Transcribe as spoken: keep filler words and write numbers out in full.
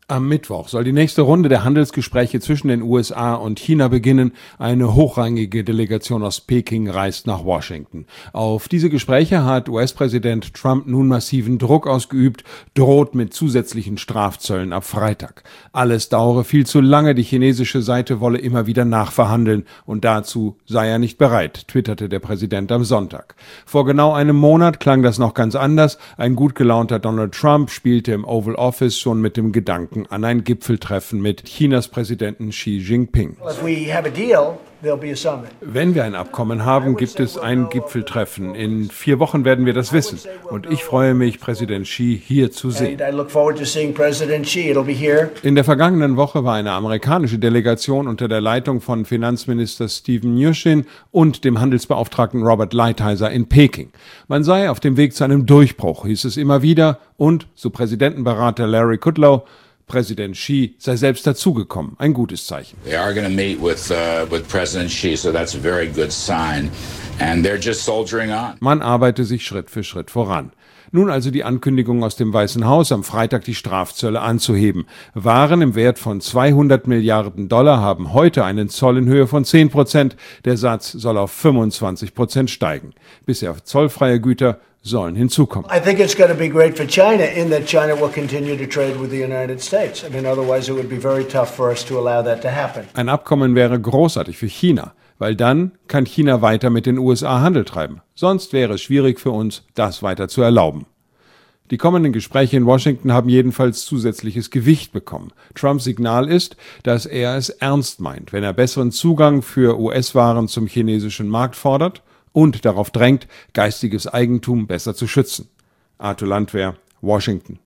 Am Mittwoch soll die nächste Runde der Handelsgespräche zwischen den U S A und China beginnen. Eine hochrangige Delegation aus Peking reist nach Washington. Auf diese Gespräche hat U S-Präsident Trump nun massiven Druck ausgeübt, droht mit zusätzlichen Strafzöllen ab Freitag. Alles dauere viel zu lange, die chinesische Seite wolle immer wieder nachverhandeln und dazu sei er nicht bereit, twitterte der Präsident am Sonntag. Vor genau einem Monat klang das noch ganz anders. Ein gut gelaunter Donald Trump spielte im Oval Office schon mit dem Gedanken an ein Gipfeltreffen mit Chinas Präsidenten Xi Jinping. Wenn wir ein Abkommen haben, gibt es ein Gipfeltreffen. In vier Wochen werden wir das wissen. Und ich freue mich, Präsident Xi hier zu sehen. In der vergangenen Woche war eine amerikanische Delegation unter der Leitung von Finanzminister Steven Mnuchin und dem Handelsbeauftragten Robert Lighthizer in Peking. Man sei auf dem Weg zu einem Durchbruch, hieß es immer wieder. Und, so Präsidentenberater Larry Kudlow, Präsident Xi sei selbst dazugekommen. Ein gutes Zeichen. They are going to meet with uh, with President Xi, so that's a very good sign. And they're just soldiering on. Man arbeite sich Schritt für Schritt voran. Nun also die Ankündigung aus dem Weißen Haus, am Freitag die Strafzölle anzuheben. Waren im Wert von zweihundert Milliarden Dollar haben heute einen Zoll in Höhe von zehn Prozent. Der Satz soll auf fünfundzwanzig Prozent steigen. Bisher zollfreie Güter sollen hinzukommen. I think it's going to be great for China in that China will continue to trade with the United States. I mean, otherwise it would be very tough for us to allow that to happen. Ein Abkommen wäre großartig für China, weil dann kann China weiter mit den U S A Handel treiben. Sonst wäre es schwierig für uns, das weiter zu erlauben. Die kommenden Gespräche in Washington haben jedenfalls zusätzliches Gewicht bekommen. Trumps Signal ist, dass er es ernst meint, wenn er besseren Zugang für U S-Waren zum chinesischen Markt fordert und darauf drängt, geistiges Eigentum besser zu schützen. Arthur Landwehr, Washington.